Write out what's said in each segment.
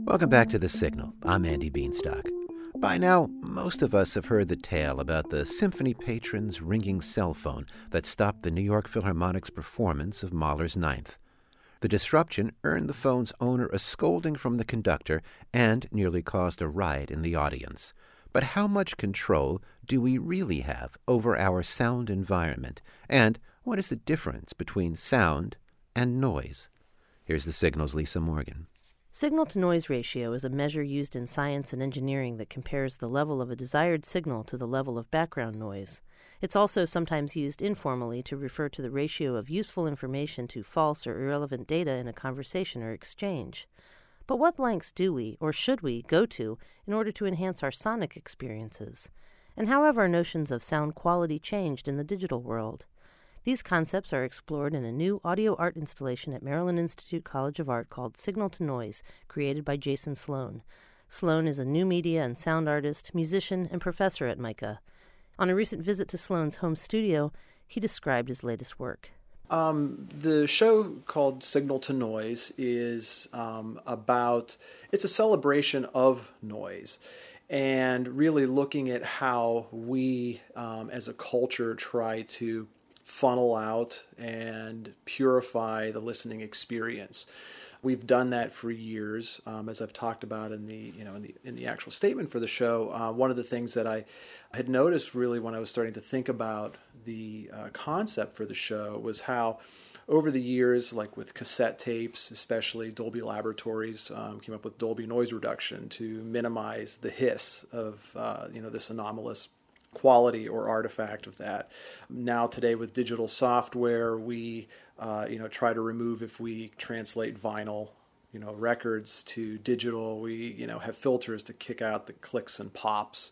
Welcome back to The Signal. I'm Andy Beanstalk. By now, most of us have heard the tale about the symphony patron's ringing cell phone that stopped the New York Philharmonic's performance of Mahler's Ninth. The disruption earned the phone's owner a scolding from the conductor and nearly caused a riot in the audience. But how much control do we really have over our sound environment? And what is the difference between sound and noise? Here's The Signal's Lisa Morgan. Signal-to-noise ratio is a measure used in science and engineering that compares the level of a desired signal to the level of background noise. It's also sometimes used informally to refer to the ratio of useful information to false or irrelevant data in a conversation or exchange. But what lengths do we, or should we, go to in order to enhance our sonic experiences? And how have our notions of sound quality changed in the digital world? These concepts are explored in a new audio art installation at Maryland Institute College of Art called Signal to Noise, created by Jason Sloan. Sloan is a new media and sound artist, musician, and professor at MICA. On a recent visit to Sloan's home studio, he described his latest work. The show called Signal to Noise is it's a celebration of noise and really looking at how we as a culture try to funnel out and purify the listening experience. We've done that for years, as I've talked about in the actual statement for the show. One of the things that I had noticed really when I was starting to think about the concept for the show was how over the years, like with cassette tapes, especially Dolby Laboratories came up with Dolby noise reduction to minimize the hiss of this anomalous quality or artifact of that. Now today with digital software, we try to remove, if we translate vinyl records to digital, we have filters to kick out the clicks and pops,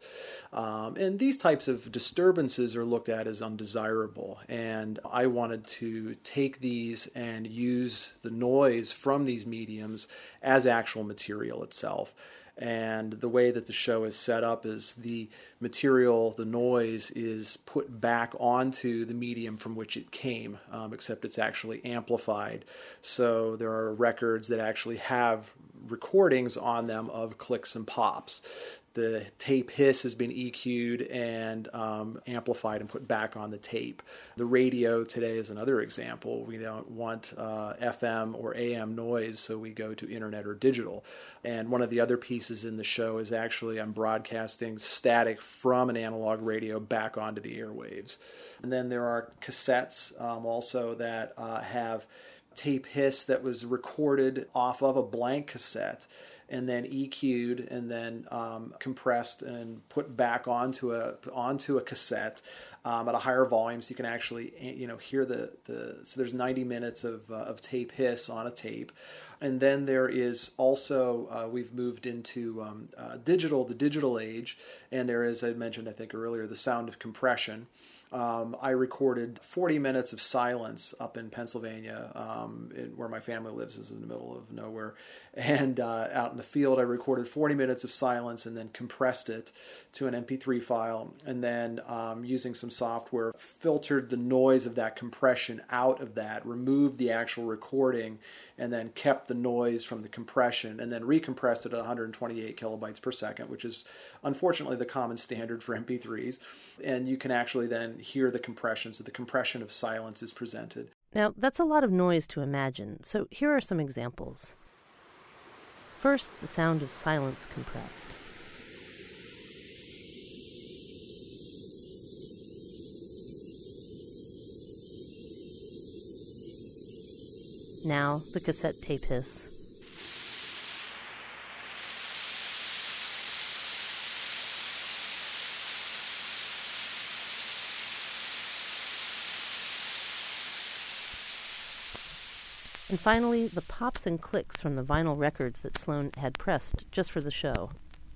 and these types of disturbances are looked at as undesirable. And I wanted to take these and use the noise from these mediums as actual material itself. And the way that the show is set up is the material, the noise, is put back onto the medium from which it came, except it's actually amplified. So there are records that actually have recordings on them of clicks and pops. The tape hiss has been EQ'd and amplified and put back on the tape. The radio today is another example. We don't want FM or AM noise, so we go to internet or digital. And one of the other pieces in the show is actually I'm broadcasting static from an analog radio back onto the airwaves. And then there are cassettes also that have tape hiss that was recorded off of a blank cassette and then EQ'd and then compressed and put back onto a cassette at a higher volume, so you can actually hear so there's 90 minutes of tape hiss on a tape. And then there is also we've moved into the digital age, and there is, I mentioned I think earlier, the sound of compression. I recorded 40 minutes of silence up in Pennsylvania, where my family lives, is in the middle of nowhere. And out in the field, I recorded 40 minutes of silence and then compressed it to an MP3 file. And then using some software, filtered the noise of that compression out of that, removed the actual recording, and then kept the noise from the compression, and then recompressed it at 128 kilobytes per second, which is unfortunately the common standard for MP3s. And you can actually then hear the compression, so the compression of silence is presented. Now, that's a lot of noise to imagine, so here are some examples. First, the sound of silence compressed. Now, the cassette tape hiss. And finally, the pops and clicks from the vinyl records that Sloan had pressed just for the show.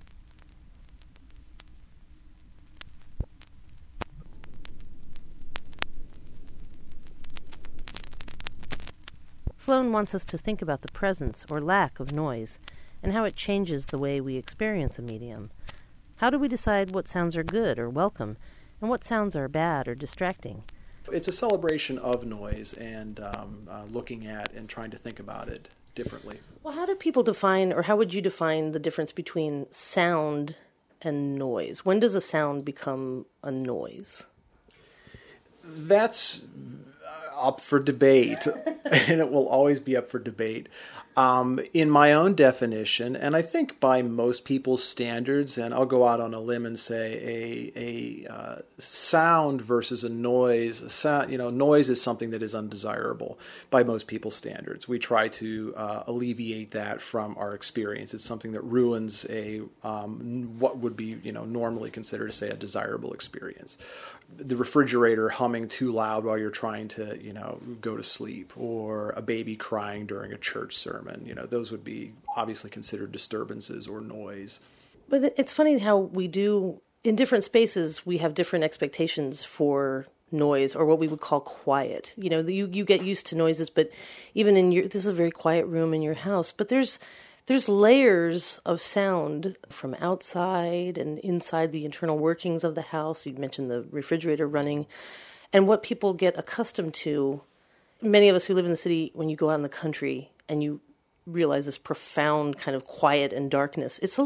Sloan wants us to think about the presence or lack of noise and how it changes the way we experience a medium. How do we decide what sounds are good or welcome and what sounds are bad or distracting? It's a celebration of noise and looking at and trying to think about it differently. Well, how do people define, or how would you define the difference between sound and noise? When does a sound become a noise? That's up for debate, and it will always be up for debate. In my own definition, and I think by most people's standards, and I'll go out on a limb and say a sound versus a noise. Noise is something that is undesirable by most people's standards. We try to alleviate that from our experience. It's something that ruins what would be normally considered, say, a desirable experience. The refrigerator humming too loud while you're trying to go to sleep, or a baby crying during a church sermon. Those would be obviously considered disturbances or noise. But it's funny how we do, in different spaces, we have different expectations for noise, or what we would call quiet. You get used to noises, but even this is a very quiet room in your house, but there's layers of sound from outside and inside the internal workings of the house. You mentioned the refrigerator running, and what people get accustomed to. Many of us who live in the city, when you go out in the country and you realize this profound kind of quiet and darkness, it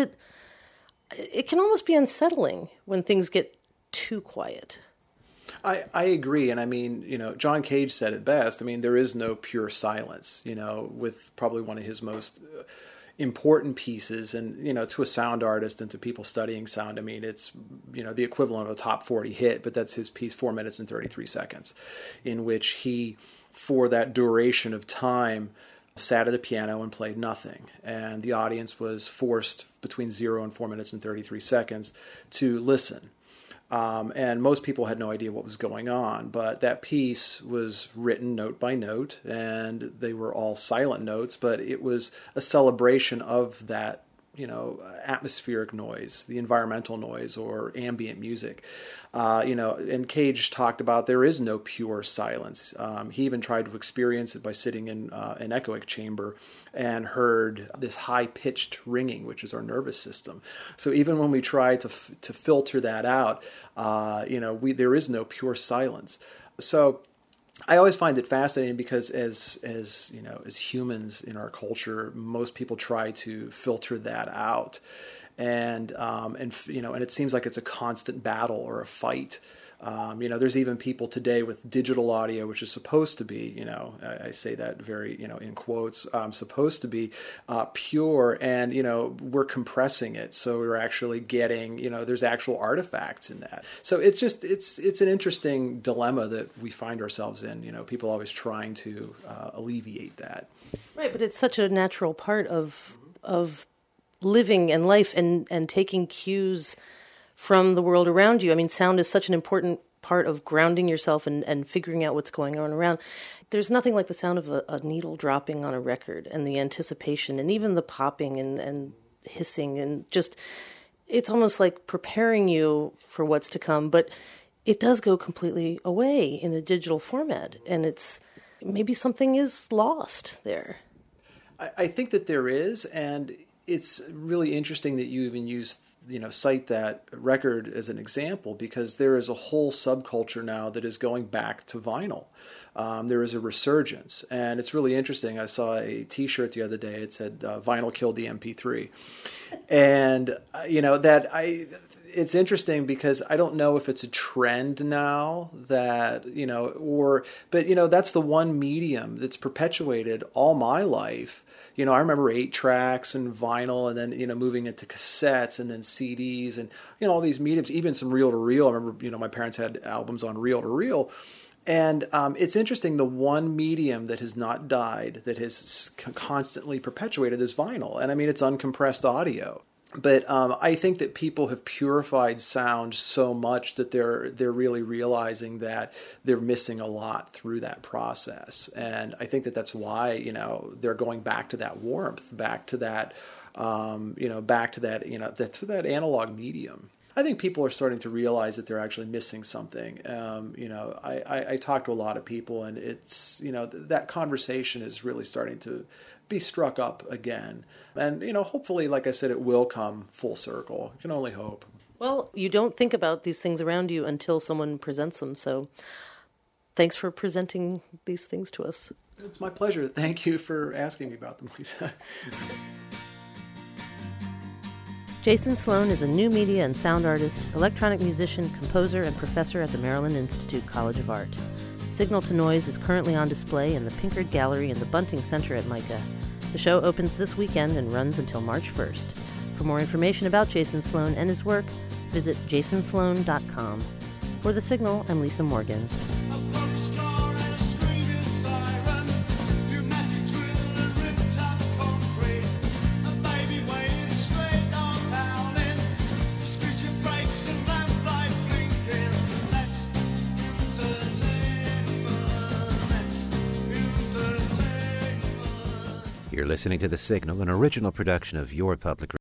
can almost be unsettling when things get too quiet. I agree. And I mean, John Cage said it best. I mean, there is no pure silence, with probably one of his most important pieces. And, to a sound artist and to people studying sound, I mean, it's, the equivalent of a top 40 hit, but that's his piece, 4 minutes and 33 seconds, in which he, for that duration of time, sat at a piano and played nothing. And the audience was forced between 0 and 4 minutes and 33 seconds to listen. And most people had no idea what was going on, but that piece was written note by note, and they were all silent notes, but it was a celebration of that, atmospheric noise, the environmental noise or ambient music. And Cage talked about there is no pure silence. He even tried to experience it by sitting in an echoic chamber and heard this high-pitched ringing, which is our nervous system. So even when we try to filter that out, there is no pure silence. So I always find it fascinating because as humans in our culture, most people try to filter that out. And it seems like it's a constant battle or a fight. There's even people today with digital audio, which is supposed to be, I say that very, in quotes, supposed to be pure, and, we're compressing it. So we're actually getting, there's actual artifacts in that. So it's an interesting dilemma that we find ourselves in, people always trying to alleviate that. Right, but it's such a natural part of living and life and taking cues from the world around you. I mean, sound is such an important part of grounding yourself and figuring out what's going on around. There's nothing like the sound of a needle dropping on a record, and the anticipation, and even the popping and hissing, and just, it's almost like preparing you for what's to come, but it does go completely away in a digital format, and it's, maybe something is lost there. I think that there is, and it's really interesting that you even cite that record as an example, because there is a whole subculture now that is going back to vinyl. There is a resurgence, and it's really interesting. I saw a T-shirt the other day. It said "Vinyl killed the MP3," and it's interesting because I don't know if it's a trend now that but that's the one medium that's perpetuated all my life. I remember 8-tracks and vinyl, and then, moving into cassettes and then CDs and, all these mediums, even some reel-to-reel. I remember, my parents had albums on reel-to-reel. And it's interesting, the one medium that has not died, that has constantly perpetuated is vinyl. And I mean, it's uncompressed audio. But I think that people have purified sound so much that they're really realizing that they're missing a lot through that process. And I think that that's why, they're going back to that warmth, back to that, to that analog medium. I think people are starting to realize that they're actually missing something. I talk to a lot of people, and it's, that conversation is really starting to be struck up again. And, hopefully, like I said, it will come full circle. You can only hope. Well, you don't think about these things around you until someone presents them. So thanks for presenting these things to us. It's my pleasure. Thank you for asking me about them, Lisa. Jason Sloan is a new media and sound artist, electronic musician, composer, and professor at the Maryland Institute College of Art. Signal to Noise is currently on display in the Pinkard Gallery in the Bunting Center at MICA. The show opens this weekend and runs until March 1st. For more information about Jason Sloan and his work, visit jasonsloan.com. For The Signal, I'm Lisa Morgan. You're listening to The Signal, an original production of Your Public